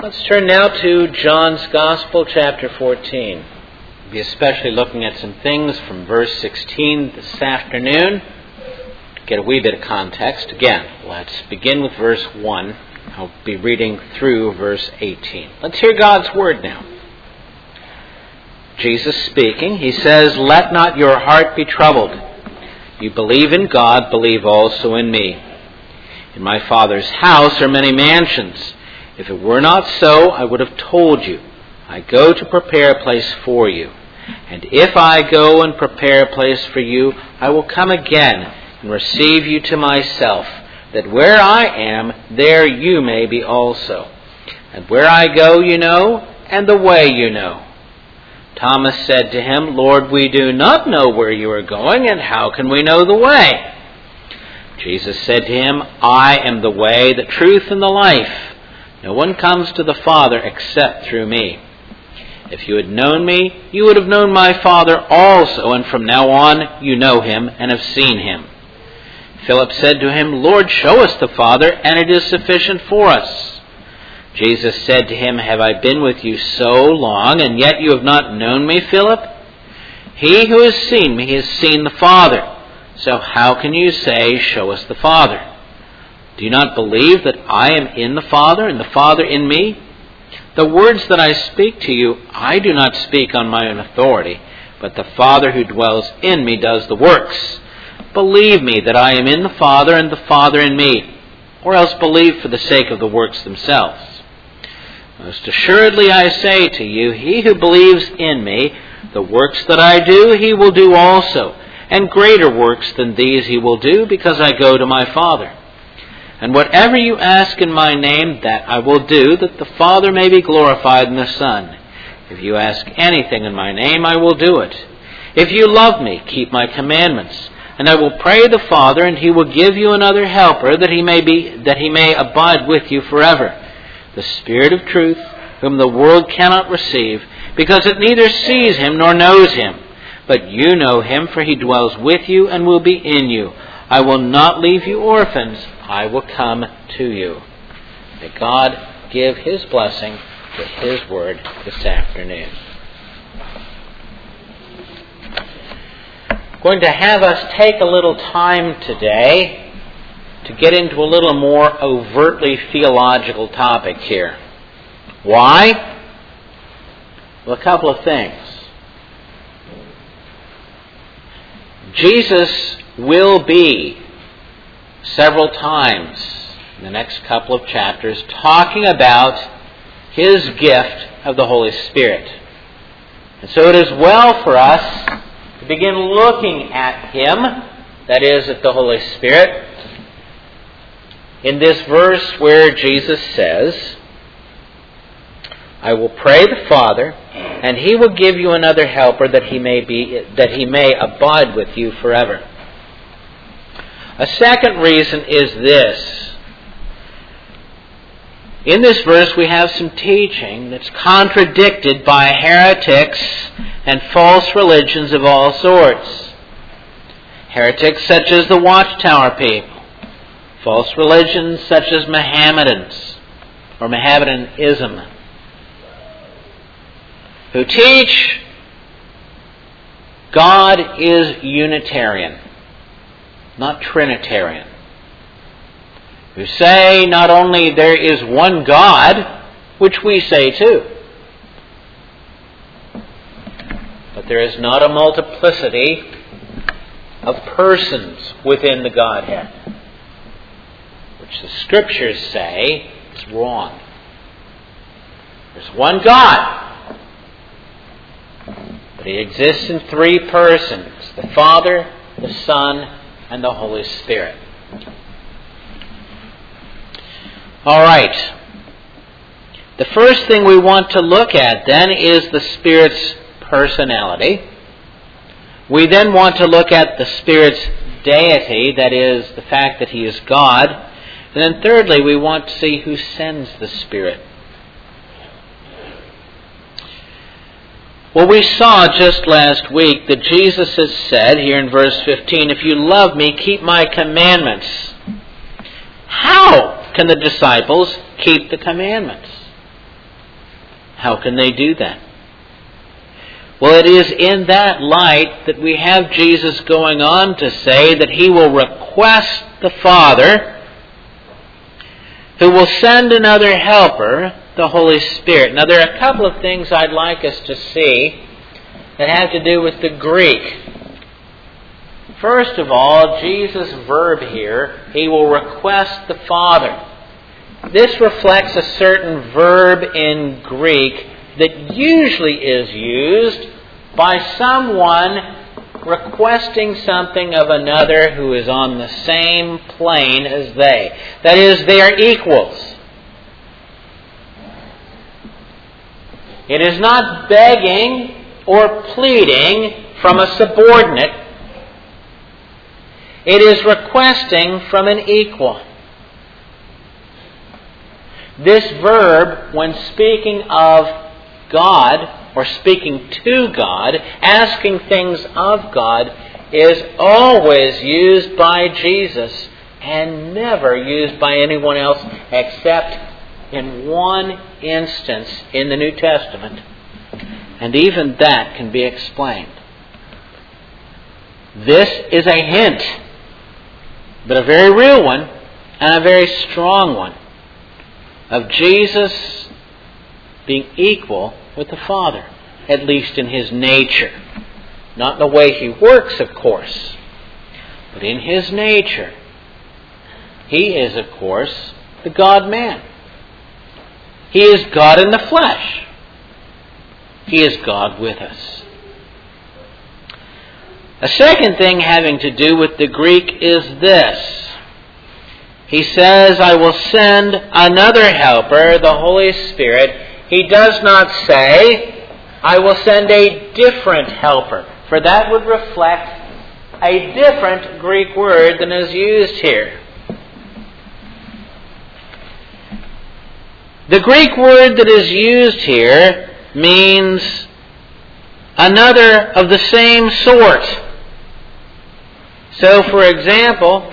Let's turn now to John's Gospel, chapter 14. We'll be especially looking at some things from verse 16 this afternoon to get a wee bit of context. Again, let's begin with verse 1. I'll be reading through verse 18. Let's hear God's word now. Jesus speaking, he says, "Let not your heart be troubled. You believe in God, believe also in me. In my Father's house are many mansions. If it were not so, I would have told you. I go to prepare a place for you. And if I go and prepare a place for you, I will come again and receive you to myself, that where I am, there you may be also. And where I go you know, and the way you know." Thomas said to him, "Lord, we do not know where you are going, and how can we know the way?" Jesus said to him, "I am the way, the truth, and the life. No one comes to the Father except through me. If you had known me, you would have known my Father also, and from now on you know him and have seen him." Philip said to him, "Lord, show us the Father, and it is sufficient for us." Jesus said to him, "Have I been with you so long, and yet you have not known me, Philip? He who has seen me has seen the Father. So how can you say, 'Show us the Father'? Do you not believe that I am in the Father, and the Father in me? The words that I speak to you, I do not speak on my own authority, but the Father who dwells in me does the works. Believe me that I am in the Father, and the Father in me, or else believe for the sake of the works themselves. Most assuredly I say to you, he who believes in me, the works that I do, he will do also, and greater works than these he will do, because I go to my Father. And whatever you ask in my name, that I will do, that the Father may be glorified in the Son. If you ask anything in my name, I will do it. If you love me, keep my commandments. And I will pray the Father, and he will give you another helper, that he may abide with you forever. The Spirit of truth, whom the world cannot receive, because it neither sees him nor knows him. But you know him, for he dwells with you and will be in you. I will not leave you orphans. I will come to you." May God give his blessing to his word this afternoon. I'm going to have us take a little time today to get into a little more overtly theological topic here. Why? Well, a couple of things. Jesus will be several times in the next couple of chapters talking about his gift of the Holy Spirit. And so it is well for us to begin looking at him, that is, at the Holy Spirit, in this verse where Jesus says, "I will pray the Father, and he will give you another helper, that he may abide with you forever." A second reason is this. In this verse we have some teaching that's contradicted by heretics and false religions of all sorts. Heretics such as the Watchtower people, false religions such as Mohammedans or Mohammedanism, who teach God is Unitarian, not Trinitarian. Who say not only there is one God, which we say too, but there is not a multiplicity of persons within the Godhead, which the Scriptures say is wrong. There's one God, but he exists in three persons: the Father, the Son, and the Holy Spirit. All right. The first thing we want to look at then is the Spirit's personality. We then want to look at the Spirit's deity, that is, the fact that he is God. And then thirdly, we want to see who sends the Spirit. Well, we saw just last week that Jesus has said here in verse 15, "If you love me, keep my commandments." How can the disciples keep the commandments? How can they do that? Well, it is in that light that we have Jesus going on to say that He will request the Father, who will send another helper, the Holy Spirit. Now, there are a couple of things I'd like us to see that have to do with the Greek. First of all, Jesus' verb here, He will request the Father. This reflects a certain verb in Greek that usually is used by someone requesting something of another who is on the same plane as they. That is, they are equals. It is not begging or pleading from a subordinate. It is requesting from an equal. This verb, when speaking of God, or speaking to God, asking things of God, is always used by Jesus and never used by anyone else except in one instance in the New Testament. And even that can be explained. This is a hint, but a very real one and a very strong one, of Jesus being equal with the Father, at least in His nature. Not in the way He works, of course, but in His nature. He is, of course, the God-man. He is God in the flesh. He is God with us. A second thing having to do with the Greek is this. He says, I will send another helper, the Holy Spirit. He does not say, I will send a different helper, for that would reflect a different Greek word than is used here. The Greek word that is used here means another of the same sort. So, for example,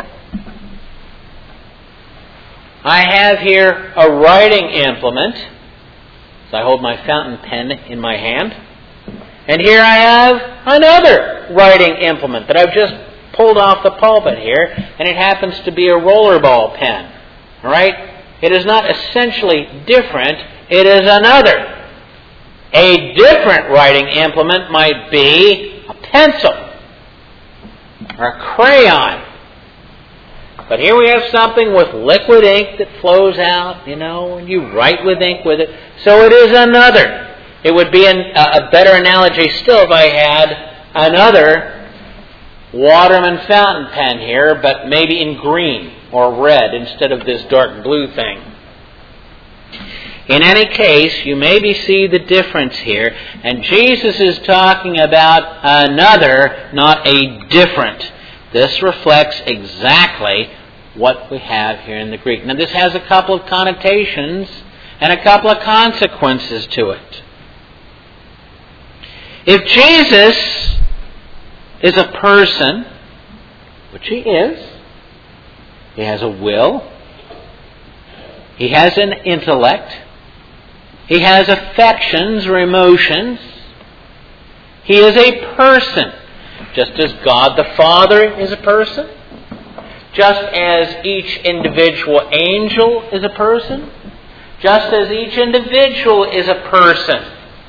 I have here a writing implement. So I hold my fountain pen in my hand. And here I have another writing implement that I've just pulled off the pulpit here, and it happens to be a rollerball pen. All right? It is not essentially different. It is another. A different writing implement might be a pencil or a crayon. But here we have something with liquid ink that flows out, and you write with ink with it. So it is another. It would be a better analogy still if I had another Waterman fountain pen here, but maybe in green or red instead of this dark blue thing. In any case, you maybe see the difference here. And Jesus is talking about another, not a different. This reflects exactly what we have here in the Greek. Now, this has a couple of connotations and a couple of consequences to it. If Jesus is a person, which He is, He has a will, He has an intellect, He has affections or emotions, He is a person. Just as God the Father is a person, just as each individual angel is a person, just as each individual is a person.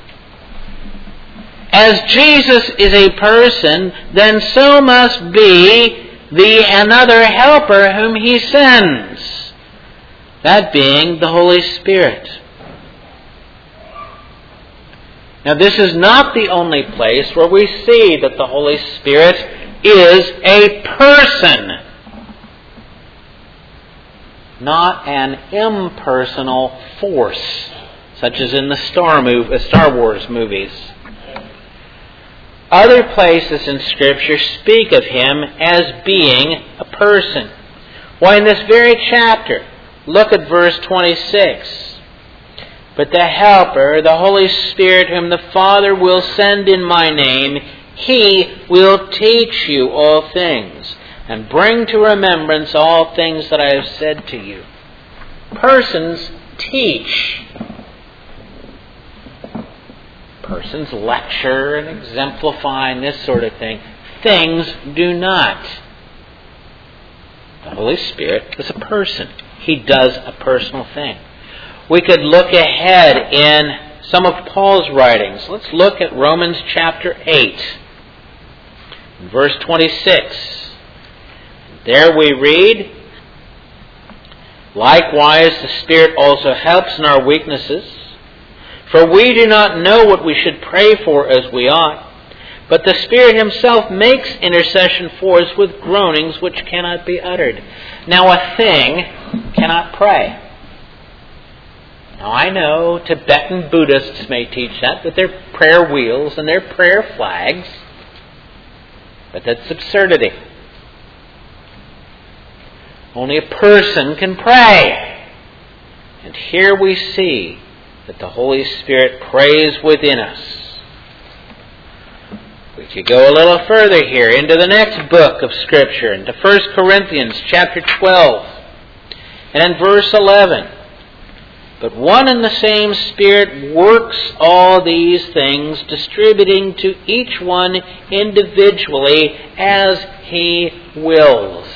As Jesus is a person, then so must be the another helper whom He sends, that being the Holy Spirit. Now, this is not the only place where we see that the Holy Spirit is a person, not an impersonal force, such as in the Star Wars movies. Other places in Scripture speak of Him as being a person. Why, in this very chapter, look at verse 26. But the Helper, the Holy Spirit, whom the Father will send in my name, He will teach you all things, and bring to remembrance all things that I have said to you. Persons teach. Persons lecture and exemplify and this sort of thing. Things do not. The Holy Spirit is a person. He does a personal thing. We could look ahead in some of Paul's writings. Let's look at Romans chapter 8, verse 26. There we read, "Likewise the Spirit also helps in our weaknesses. For we do not know what we should pray for as we ought, but the Spirit Himself makes intercession for us with groanings which cannot be uttered." Now a thing cannot pray. Now I know Tibetan Buddhists may teach that with their prayer wheels and their prayer flags, but that's absurdity. Only a person can pray. And here we see that the Holy Spirit prays within us. We could go a little further here into the next book of Scripture, into 1 Corinthians chapter 12, and in verse 11. "But one and the same Spirit works all these things, distributing to each one individually as He wills."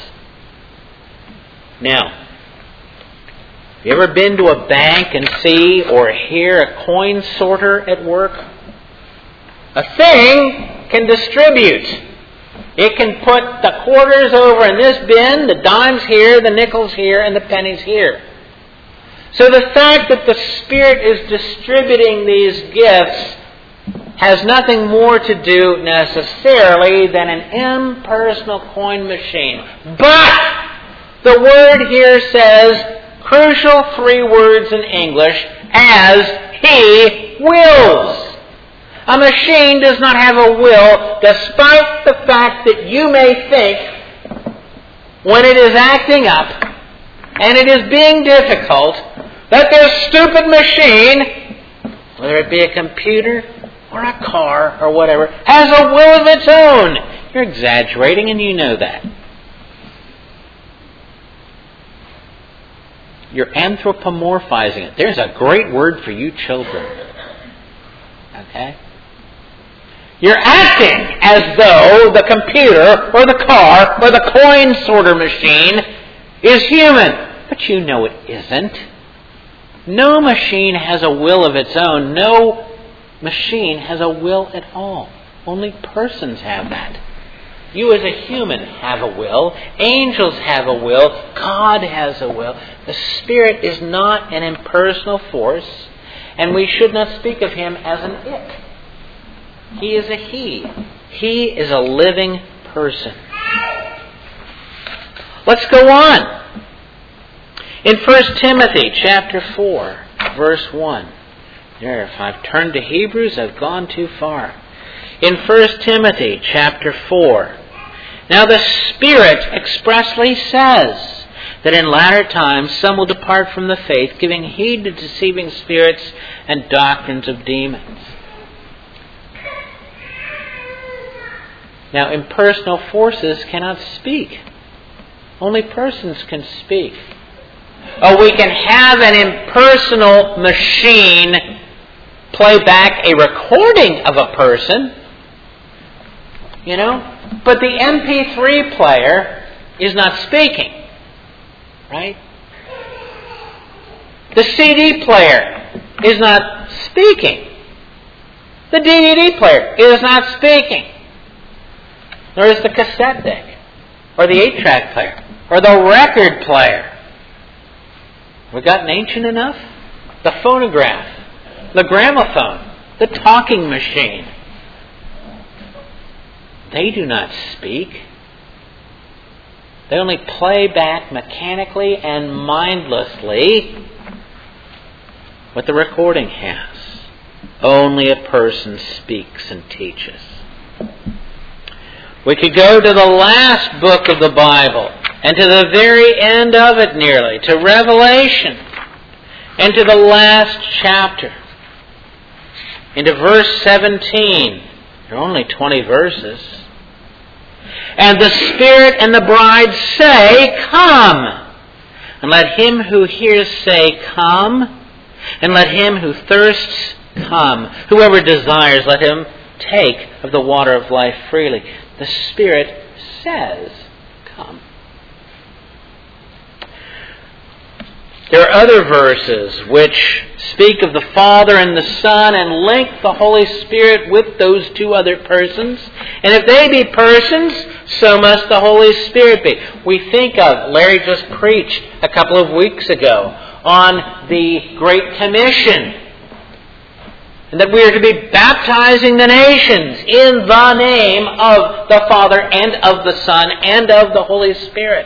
Now, have you ever been to a bank and see or hear a coin sorter at work? A thing can distribute. It can put the quarters over in this bin, the dimes here, the nickels here, and the pennies here. So the fact that the Spirit is distributing these gifts has nothing more to do necessarily than an impersonal coin machine. But the word here says, crucial 3 words in English, as He wills. A machine does not have a will, despite the fact that you may think, when it is acting up, and it is being difficult, that this stupid machine, whether it be a computer or a car or whatever, has a will of its own. You're exaggerating and you know that. You're anthropomorphizing it. There's a great word for you children. Okay? You're acting as though the computer or the car or the coin sorter machine is human. But you know it isn't. No machine has a will of its own. No machine has a will at all. Only persons have that. You as a human have a will. Angels have a will. God has a will. The Spirit is not an impersonal force, and we should not speak of Him as an it. He is a He. He is a living person. Let's go on. In 1 Timothy chapter 4, verse 1. There, if I've turned to Hebrews, I've gone too far. In 1 Timothy chapter 4, "Now the Spirit expressly says that in latter times some will depart from the faith, giving heed to deceiving spirits and doctrines of demons." Now, impersonal forces cannot speak. Only persons can speak. Oh, we can have an impersonal machine play back a recording of a person, but the MP3 player is not speaking, right? The CD player is not speaking. The DVD player is not speaking. Nor is the cassette deck, or the 8-track player, or the record player. We've gotten ancient enough? The phonograph, the gramophone, the talking machine. They do not speak. They only play back mechanically and mindlessly what the recording has. Only a person speaks and teaches. We could go to the last book of the Bible, and to the very end of it nearly, to Revelation, and to the last chapter, into verse 17. There are only 20 verses. "And the Spirit and the bride say, 'Come!' And let him who hears say, 'Come!' And let him who thirsts come. Whoever desires, let him take of the water of life freely. The Spirit says, come. There are other verses which speak of the Father and the Son and link the Holy Spirit with those two other persons. And if they be persons, so must the Holy Spirit be. We think of, Larry just preached a couple of weeks ago on the Great Commission. And that we are to be baptizing the nations in the name of the Father and of the Son and of the Holy Spirit.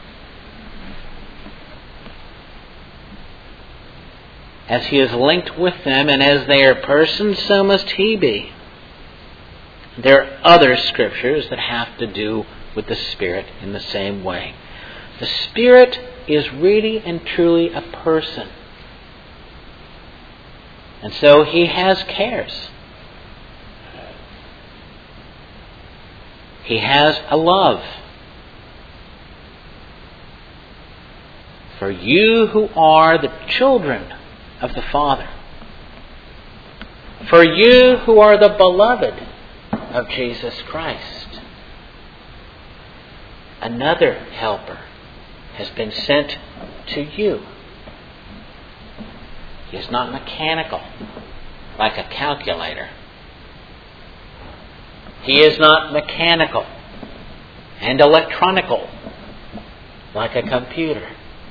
As He is linked with them, and as they are persons, so must He be. There are other scriptures that have to do with the Spirit in the same way. The Spirit is really and truly a person. And so He has cares. He has a love. For you who are the children of the Father. For you who are the beloved of Jesus Christ. Another helper has been sent to you. He is not mechanical, like a calculator. He is not mechanical and electronical, like a computer.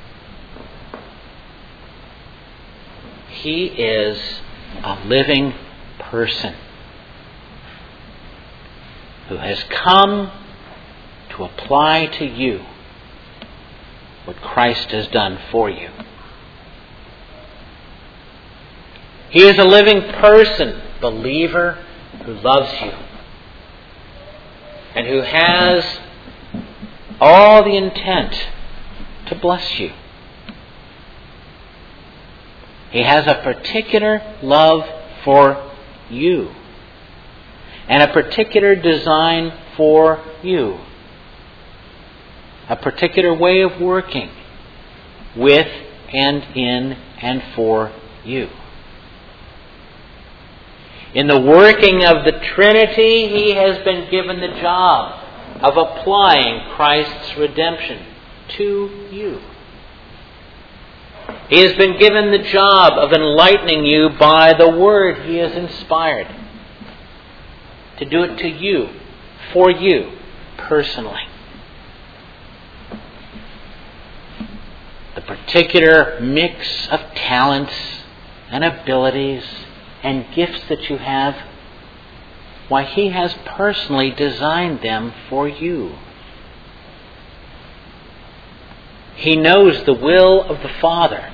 He is a living person who has come to apply to you what Christ has done for you. He is a living person, believer, who loves you and who has all the intent to bless you. He has a particular love for you and a particular design for you. A particular way of working with and in and for you. In the working of the Trinity, He has been given the job of applying Christ's redemption to you. He has been given the job of enlightening you by the Word He has inspired. To do it to you, for you, personally. The particular mix of talents and abilities and gifts that you have, why He has personally designed them for you. He knows the will of the Father.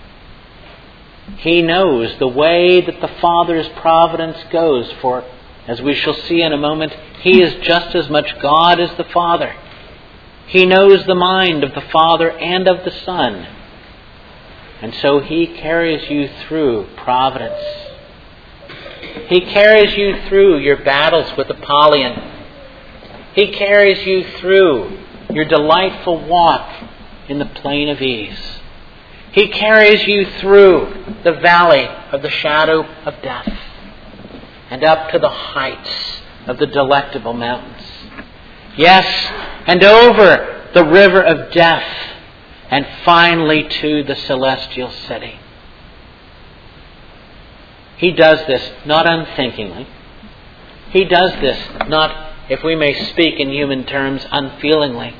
He knows the way that the Father's providence goes, for, as we shall see in a moment, He is just as much God as the Father. He knows the mind of the Father and of the Son. And so He carries you through providence. He carries you through your battles with Apollyon. He carries you through your delightful walk in the plain of ease. He carries you through the valley of the shadow of death and up to the heights of the delectable mountains. Yes, and over the river of death and finally to the celestial city. He does this not unthinkingly. He does this not, if we may speak in human terms, unfeelingly.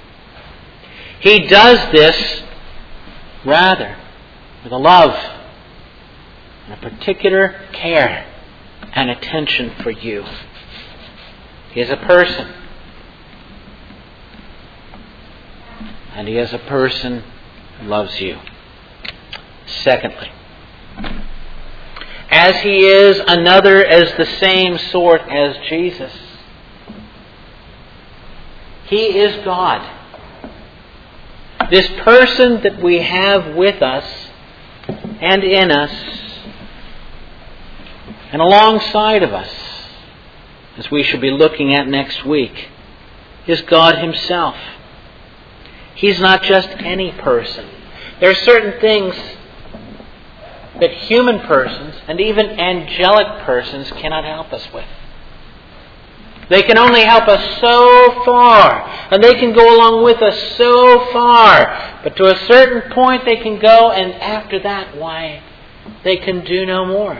He does this rather with a love and a particular care and attention for you. He is a person. And He is a person who loves you. Secondly, as He is another as the same sort as Jesus, He is God. This person that we have with us and in us and alongside of us, as we shall be looking at next week, is God Himself. He's not just any person. There are certain things that human persons and even angelic persons cannot help us with. They can only help us so far, and they can go along with us so far. But to a certain point they can go, and after that, why, they can do no more.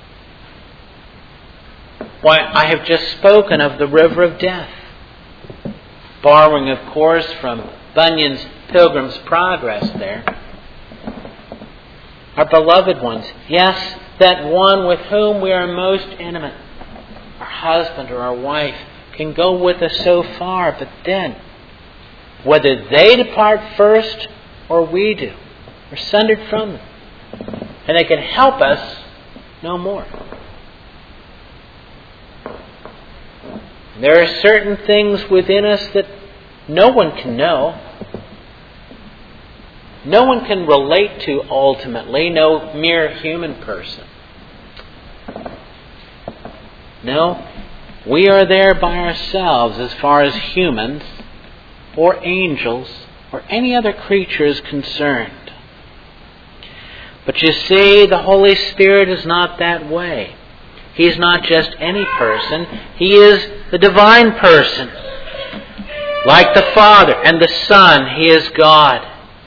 Why, I have just spoken of the river of death, borrowing, of course, from Bunyan's Pilgrim's Progress there. Our beloved ones, yes, that one with whom we are most intimate, our husband or our wife, can go with us so far, but then, whether they depart first or we do, we're sundered from them. And they can help us no more. There are certain things within us that no one can know. No one can relate to ultimately, no mere human person. No, we are there by ourselves as far as humans or angels or any other creature is concerned. But you see, the Holy Spirit is not that way. He is not just any person. He is the divine person. Like the Father and the Son, He is God.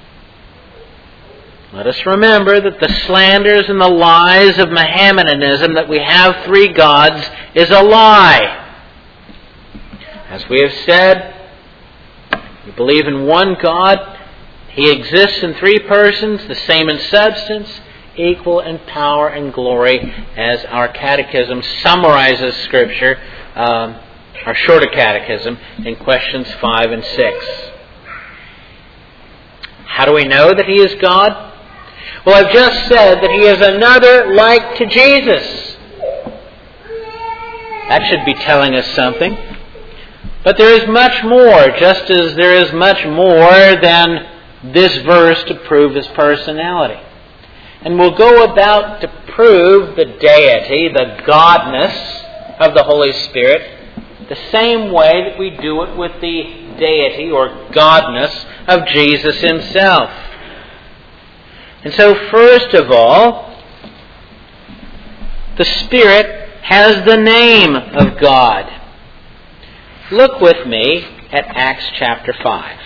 Let us remember that the slanders and the lies of Mohammedanism that we have three gods is a lie. As we have said, we believe in one God. He exists in three persons, the same in substance, equal in power and glory, as our catechism summarizes Scripture, our shorter catechism, in questions 5 and 6. How do we know that He is God? Well, I've just said that He is another like to Jesus. That should be telling us something. But there is much more, just as there is much more than this verse to prove His personality. And we'll go about to prove the deity, the godness of the Holy Spirit, the same way that we do it with the deity or godness of Jesus Himself. And so, first of all, the Spirit has the name of God. Look with me at Acts chapter 5.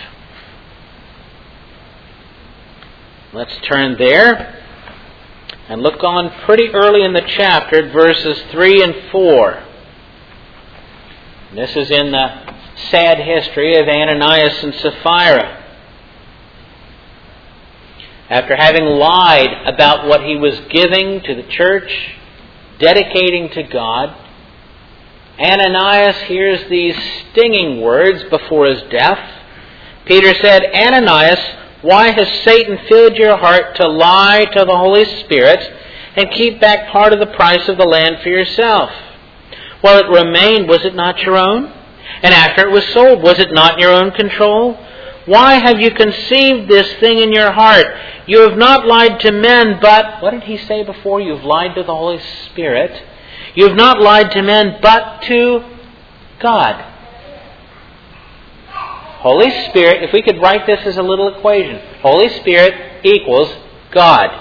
Let's turn there and look on pretty early in the chapter at verses 3 and 4. This is in the sad history of Ananias and Sapphira. After having lied about what he was giving to the church, dedicating to God, Ananias hears these stinging words before his death. Peter said, "Ananias, why has Satan filled your heart to lie to the Holy Spirit and keep back part of the price of the land for yourself? While it remained, was it not your own? And after it was sold, was it not in your own control? Why have you conceived this thing in your heart? You have not lied to men, but..." What did he say before? "You've lied to the Holy Spirit. You have not lied to men, but to God." Holy Spirit, if we could write this as a little equation, Holy Spirit equals God.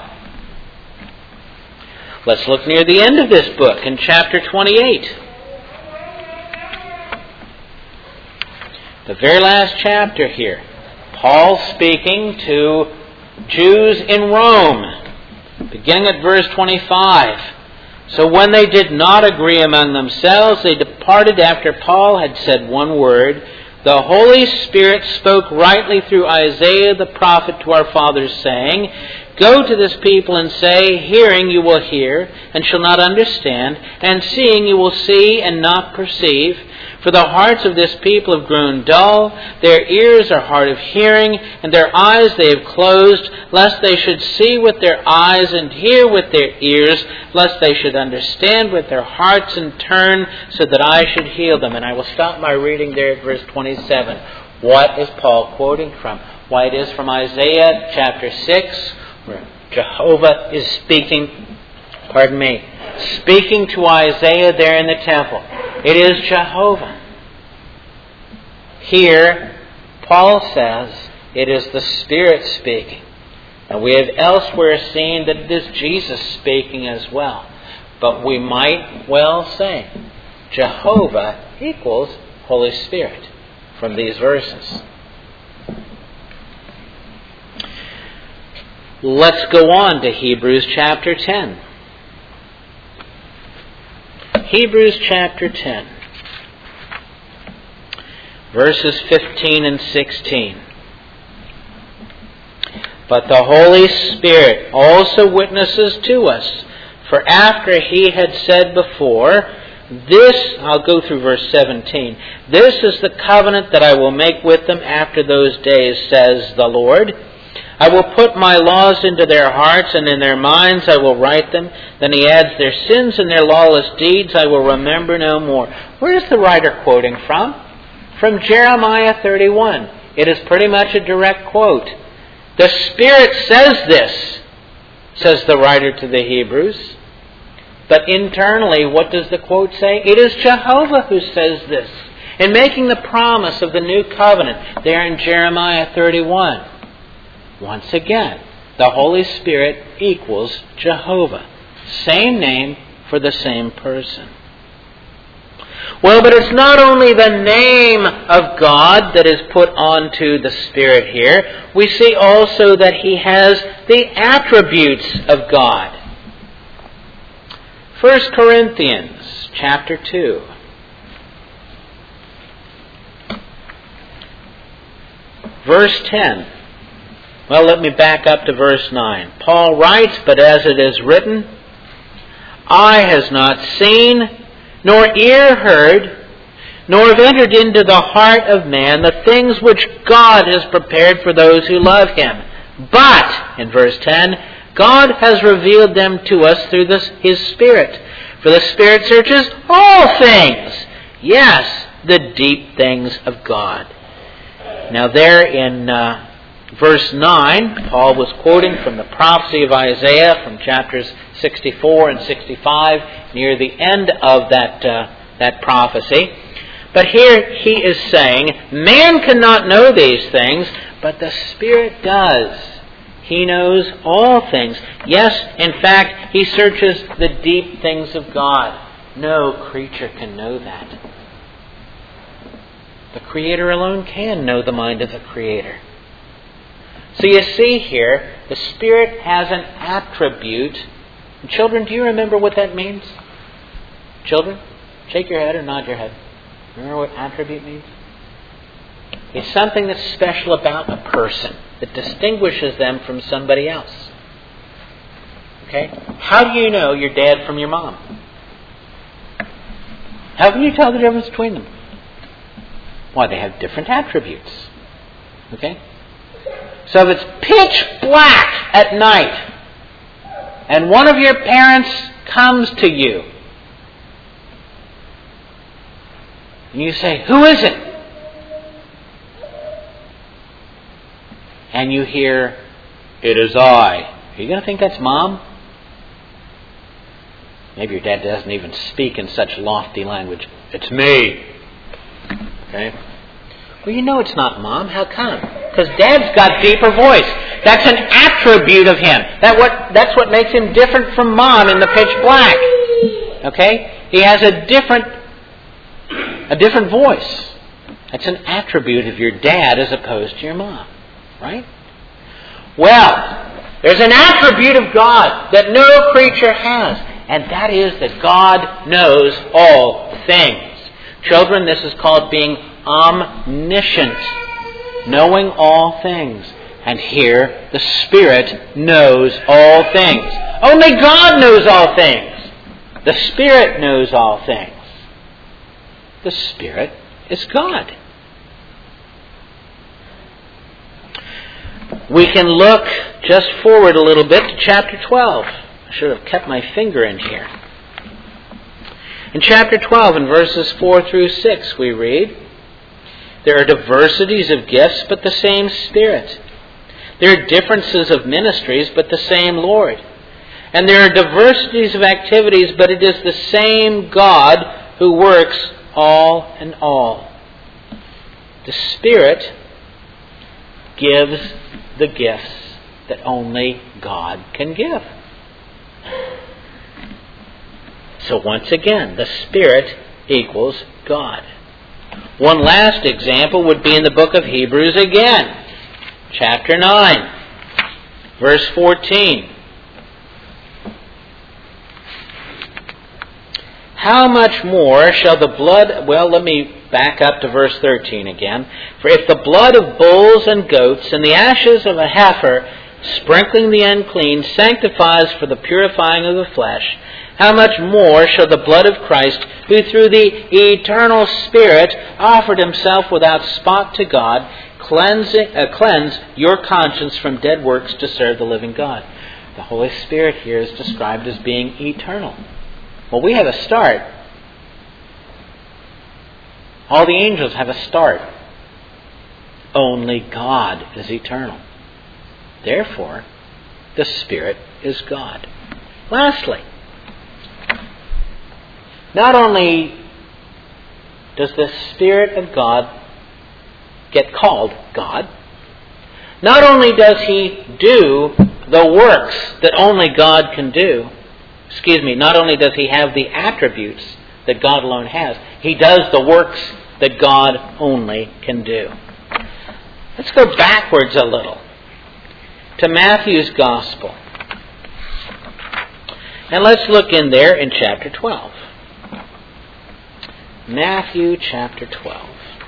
Let's look near the end of this book in chapter 28. The very last chapter here. Paul speaking to Jews in Rome, beginning at verse 25. "So when they did not agree among themselves, they departed after Paul had said one word. The Holy Spirit spoke rightly through Isaiah the prophet to our fathers, saying, 'Go to this people and say, hearing you will hear, and shall not understand, and seeing you will see, and not perceive. For the hearts of this people have grown dull, their ears are hard of hearing, and their eyes they have closed, lest they should see with their eyes and hear with their ears, lest they should understand with their hearts and turn, so that I should heal them.'" And I will stop my reading there at verse 27. What is Paul quoting from? Why, it is from Isaiah chapter 6, where Jehovah is speaking to Isaiah there in the temple. It is Jehovah. Here, Paul says it is the Spirit speaking. And we have elsewhere seen that it is Jesus speaking as well. But we might well say Jehovah equals Holy Spirit from these verses. Let's go on to Hebrews chapter 10. Hebrews chapter 10, verses 15 and 16. But the Holy Spirit also witnesses to us, for after he had said before, this, I'll go through verse 17, this is the covenant that I will make with them after those days, says the Lord. I will put my laws into their hearts, and in their minds I will write them. Then he adds, their sins and their lawless deeds I will remember no more. Where is the writer quoting from? From Jeremiah 31. It is pretty much a direct quote. The Spirit says this, says the writer to the Hebrews. But internally, what does the quote say? It is Jehovah who says this, in making the promise of the new covenant there in Jeremiah 31. Once again, the Holy Spirit equals Jehovah. Same name for the same person. Well, but it's not only the name of God that is put onto the Spirit here. We see also that He has the attributes of God. 1 Corinthians chapter 2. Verse 10. Well, let me back up to verse 9. Paul writes, but as it is written, eye has not seen, nor ear heard, nor have entered into the heart of man the things which God has prepared for those who love Him. But, in verse 10, God has revealed them to us through His Spirit. For the Spirit searches all things. Yes, the deep things of God. Now there in verse 9, Paul was quoting from the prophecy of Isaiah from chapters 64 and 65, near the end of that prophecy. But here he is saying, man cannot know these things, but the Spirit does. He knows all things. Yes, in fact, He searches the deep things of God. No creature can know that. The Creator alone can know the mind of the Creator. So you see here, the Spirit has an attribute. And children, do you remember what that means? Children, shake your head or nod your head. Remember what attribute means? It's something that's special about a person that distinguishes them from somebody else. Okay? How do you know your dad from your mom? How can you tell the difference between them? Why, they have different attributes. Okay? So if it's pitch black at night and one of your parents comes to you and you say, who is it? And you hear, it is I. Are you going to think that's Mom? Maybe your dad doesn't even speak in such lofty language. It's me. Okay? Well, you know it's not Mom. How come? Because Dad's got deeper voice. That's an attribute of him. That's what makes him different from Mom in the pitch black. Okay? He has a different voice. That's an attribute of your dad as opposed to your mom. Right? Well, there's an attribute of God that no creature has, and that is that God knows all things. Children, this is called being omniscient, knowing all things. And here, the Spirit knows all things. Only God knows all things. The Spirit knows all things. The Spirit is God. We can look just forward a little bit to chapter 12. I should have kept my finger in here. In chapter 12, in verses 4 through 6, we read, there are diversities of gifts, but the same Spirit. There are differences of ministries, but the same Lord. And there are diversities of activities, but it is the same God who works all in all. The Spirit gives the gifts that only God can give. So once again, the Spirit equals God. One last example would be in the book of Hebrews again, chapter 9, verse 14. How much more shall the blood... Well, let me back up to verse 13 again. For if the blood of bulls and goats and the ashes of a heifer, sprinkling the unclean, sanctifies for the purifying of the flesh, how much more shall the blood of Christ, who through the eternal Spirit offered himself without spot to God, cleanse your conscience from dead works to serve the living God? The Holy Spirit here is described as being eternal. Well, we have a start. All the angels have a start. Only God is eternal. Therefore, the Spirit is God. Lastly, not only does the Spirit of God get called God, not only does He do the works that only God can do, not only does He have the attributes that God alone has, He does the works that God only can do. Let's go backwards a little to Matthew's Gospel. And let's look in there in chapter 12. Matthew chapter 12.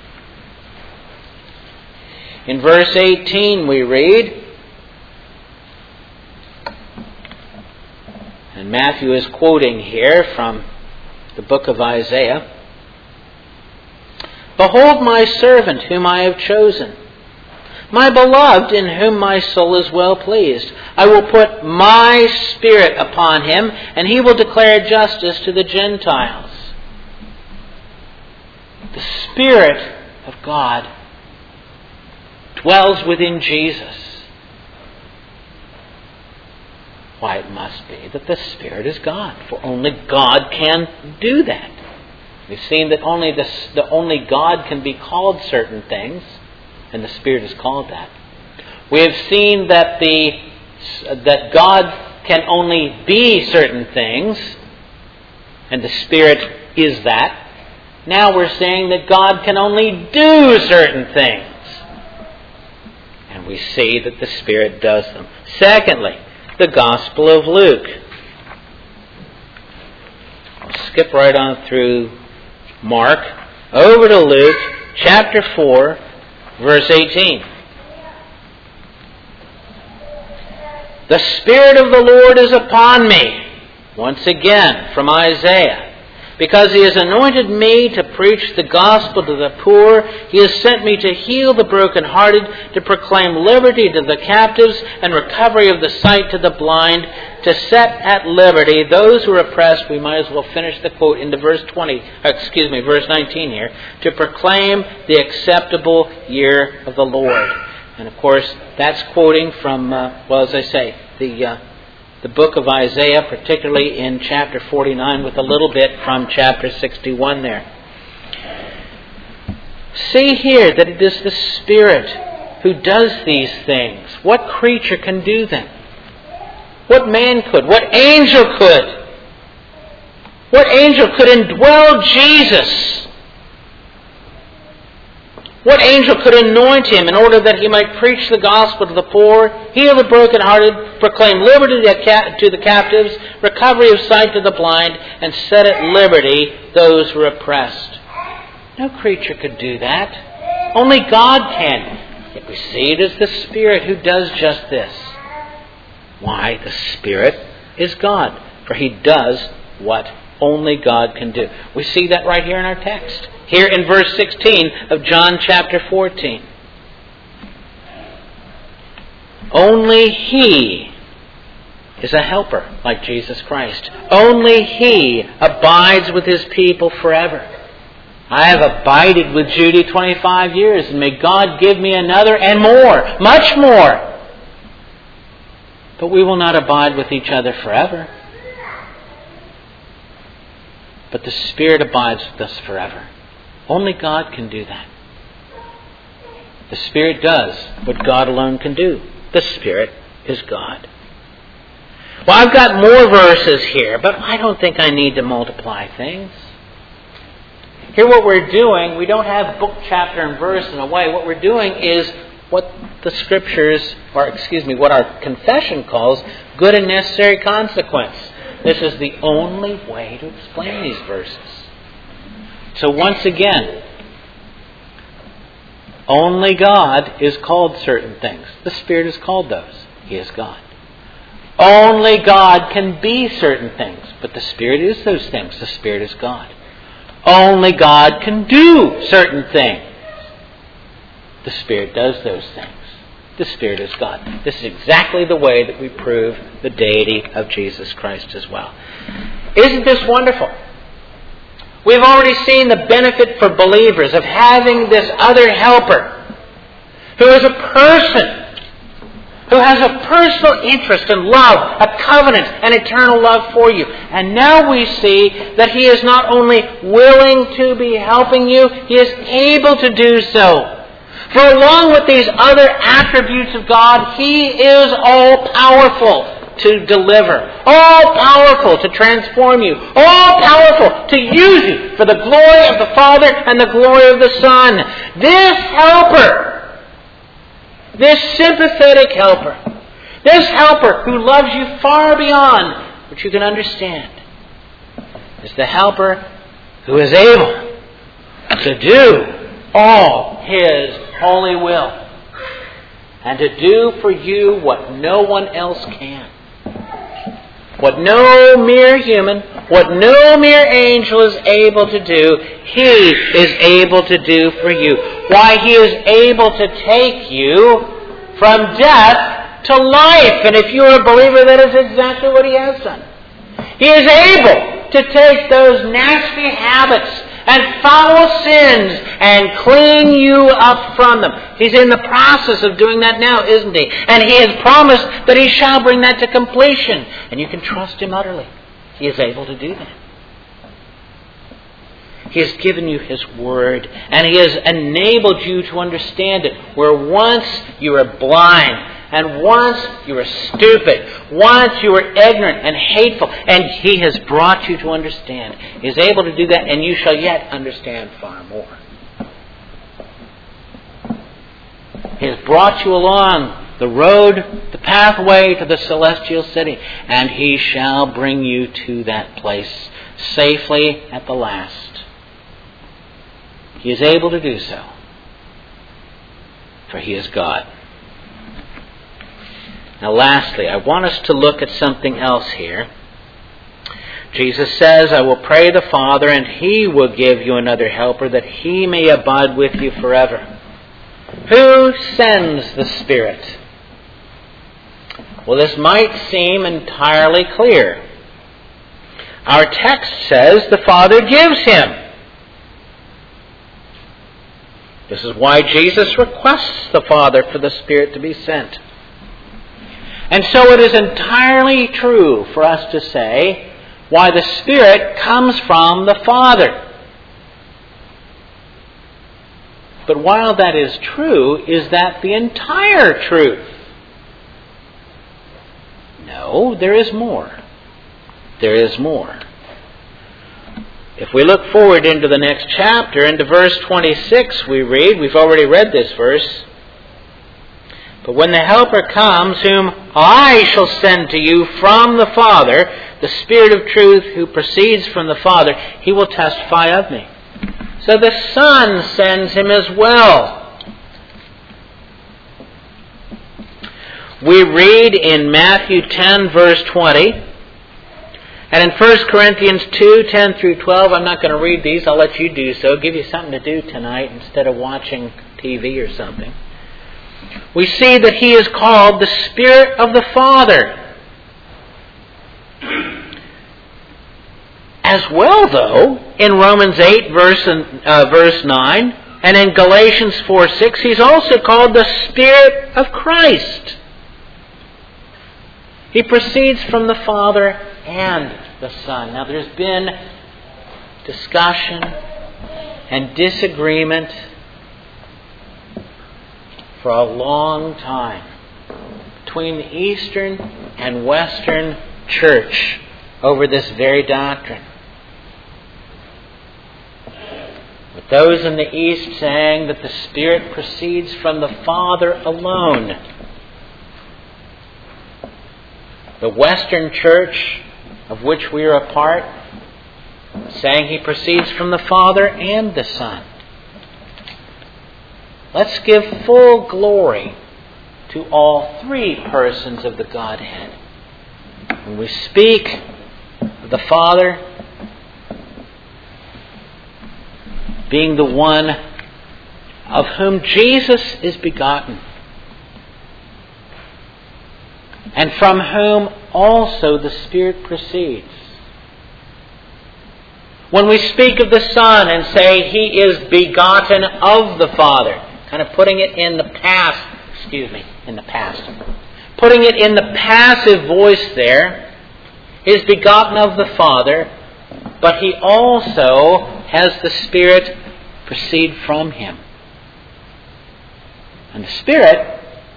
In verse 18 we read, and Matthew is quoting here from the book of Isaiah, "Behold my servant whom I have chosen, my beloved in whom my soul is well pleased. I will put my Spirit upon him, and he will declare justice to the Gentiles." The Spirit of God dwells within Jesus. Why, it must be that the Spirit is God, for only God can do that. We've seen that only God can be called certain things, and the Spirit is called that. We have seen that that God can only be certain things, and the Spirit is that. Now we're saying that God can only do certain things, and we see that the Spirit does them. Secondly, the Gospel of Luke. I'll skip right on through Mark, over to Luke, chapter 4, verse 18. "The Spirit of the Lord is upon me," once again from Isaiah, "because He has anointed me to preach the gospel to the poor. He has sent me to heal the brokenhearted, to proclaim liberty to the captives and recovery of the sight to the blind, to set at liberty those who are oppressed." We might as well finish the quote into verse 19 here. "To proclaim the acceptable year of the Lord." And of course, that's quoting from, as I say, the book of Isaiah, particularly in chapter 49, with a little bit from chapter 61 there. See here that it is the Spirit who does these things. What creature can do them? What man could? What angel could? What angel could indwell Jesus? What angel could anoint Him in order that He might preach the gospel to the poor, heal the brokenhearted, proclaim liberty to the captives, recovery of sight to the blind, and set at liberty those who are oppressed? No creature could do that. Only God can. Yet we see it is the Spirit who does just this. Why? The Spirit is God, for He does what only God can do. We see that right here in our text. Here in verse 16 of John chapter 14. Only He is a helper like Jesus Christ. Only He abides with His people forever. I have abided with Judy 25 years, and may God give me another and more, much more. But we will not abide with each other forever. But the Spirit abides with us forever. Only God can do that. The Spirit does what God alone can do. The Spirit is God. Well, I've got more verses here, but I don't think I need to multiply things. Here what we're doing, we don't have book, chapter, and verse in a way. What we're doing is what the Scriptures, what our confession calls good and necessary consequence. This is the only way to explain these verses. So once again, only God is called certain things. The Spirit is called those. He is God. Only God can be certain things, but the Spirit is those things. The Spirit is God. Only God can do certain things. The Spirit does those things. The Spirit is God. This is exactly the way that we prove the deity of Jesus Christ as well. Isn't this wonderful? We've already seen the benefit for believers of having this other helper who is a person, who has a personal interest and love, a covenant and eternal love for you. And now we see that He is not only willing to be helping you, He is able to do so. For along with these other attributes of God, He is all-powerful to deliver, all-powerful to transform you, all-powerful to use you for the glory of the Father and the glory of the Son. This helper, this sympathetic helper, this helper who loves you far beyond what you can understand, is the helper who is able to do all His holy will and to do for you what no one else can. What no mere human, what no mere angel is able to do, He is able to do for you. Why, He is able to take you from death to life. And if you are a believer, that is exactly what He has done. He is able to take those nasty habits and foul sins and clean you up from them. He's in the process of doing that now, isn't He? And He has promised that He shall bring that to completion. And you can trust Him utterly. He is able to do that. He has given you His Word, and He has enabled you to understand it. Where once you were blind, and once you were stupid, once you were ignorant and hateful, and He has brought you to understand. He is able to do that, and you shall yet understand far more. He has brought you along the road, the pathway to the celestial city, and He shall bring you to that place safely at the last. He is able to do so, for He is God. Now lastly, I want us to look at something else here. Jesus says, I will pray the Father, and He will give you another helper, that He may abide with you forever. Who sends the Spirit? Well, this might seem entirely clear. Our text says the Father gives Him. This is why Jesus requests the Father for the Spirit to be sent. And so it is entirely true for us to say why the Spirit comes from the Father. But while that is true, is that the entire truth? No, there is more. There is more. If we look forward into the next chapter, into verse 26, we read, we've already read this verse, but when the Helper comes, whom I shall send to you from the Father, the Spirit of truth who proceeds from the Father, He will testify of me. So the Son sends Him as well. We read in Matthew 10, verse 20, and in 1 Corinthians 2, 10 through 12, I'm not going to read these, I'll let you do so, give you something to do tonight instead of watching TV or something. We see that He is called the Spirit of the Father. As well, though, in Romans 8, verse 9, and in Galatians 4, 6, He's also called the Spirit of Christ. He proceeds from the Father and the Son. Now, there's been discussion and disagreement for a long time between the Eastern and Western Church over this very doctrine. With those in the East saying that the Spirit proceeds from the Father alone. The Western Church, of which we are a part, saying He proceeds from the Father and the Son. Let's give full glory to all three persons of the Godhead. When we speak of the Father being the one of whom Jesus is begotten, and from whom also the Spirit proceeds. When we speak of the Son and say He is begotten of the Father, kind of putting it in the past, putting it in the passive voice there, is begotten of the Father, but He also has the Spirit proceed from Him. And the Spirit,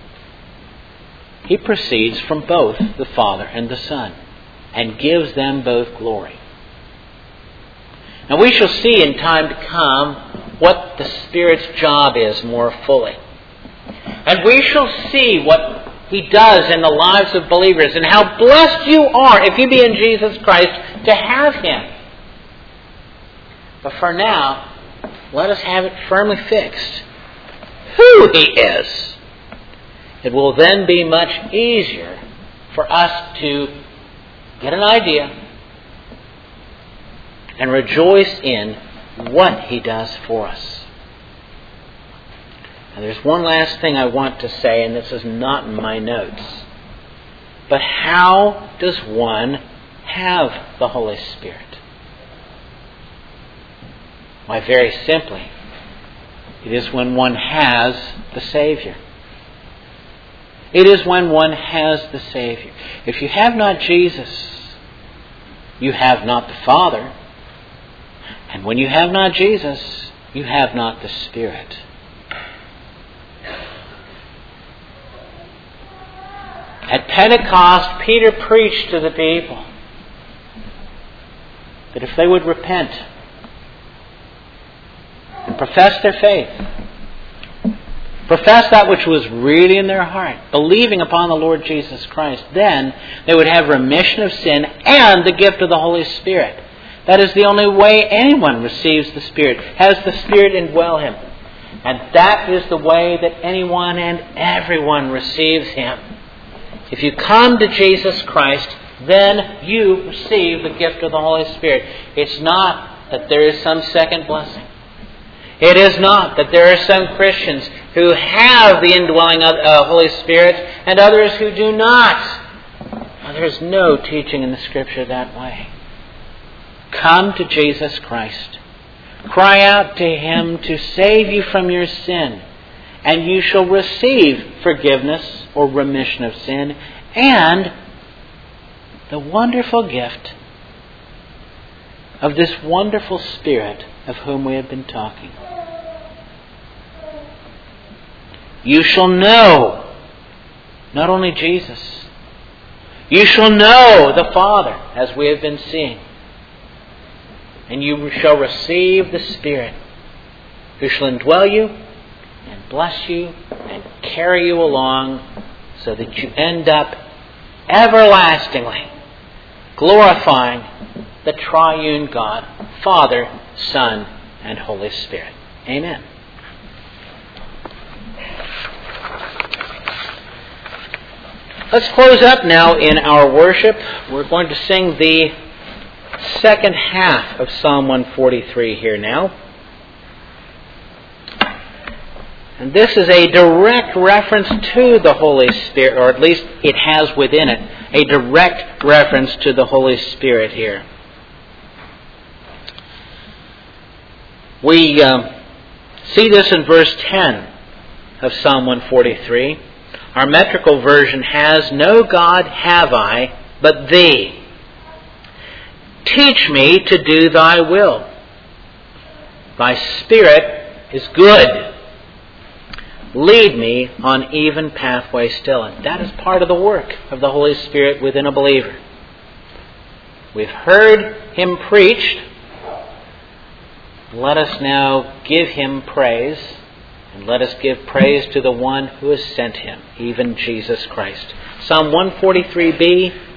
He proceeds from both the Father and the Son, and gives them both glory. Now we shall see in time to come what the Spirit's job is more fully. And we shall see what He does in the lives of believers, and how blessed you are, if you be in Jesus Christ, to have Him. But for now, let us have it firmly fixed who He is. It will then be much easier for us to get an idea and rejoice in what He does for us. Now, there's one last thing I want to say, and this is not in my notes. But how does one have the Holy Spirit? Why, very simply, it is when one has the Savior. It is when one has the Savior. If you have not Jesus, you have not the Father. And when you have not Jesus, you have not the Spirit. At Pentecost, Peter preached to the people that if they would repent and profess their faith, profess that which was really in their heart, believing upon the Lord Jesus Christ, then they would have remission of sin and the gift of the Holy Spirit. That is the only way anyone receives the Spirit, has the Spirit indwell him. And that is the way that anyone and everyone receives Him. If you come to Jesus Christ, then you receive the gift of the Holy Spirit. It's not that there is some second blessing. It is not that there are some Christians who have the indwelling of the Holy Spirit and others who do not. There is no teaching in the Scripture that way. Come to Jesus Christ. Cry out to Him to save you from your sin, and you shall receive forgiveness or remission of sin and the wonderful gift of this wonderful Spirit of whom we have been talking. You shall know not only Jesus, you shall know the Father, as we have been seeing. And you shall receive the Spirit, who shall indwell you and bless you and carry you along so that you end up everlastingly glorifying the triune God, Father, Son, and Holy Spirit. Amen. Let's close up now in our worship. We're going to sing the second half of Psalm 143 here now. And this is a direct reference to the Holy Spirit, or at least it has within it a direct reference to the Holy Spirit here. We see this in verse 10 of Psalm 143. Our metrical version has, "No God have I but Thee. Teach me to do Thy will. Thy Spirit is good. lead me on even pathway still. And that is part of the work of the Holy Spirit within a believer. We've heard Him preached. Let us now give Him praise, and let us give praise to the one who has sent Him, even Jesus Christ. Psalm 143b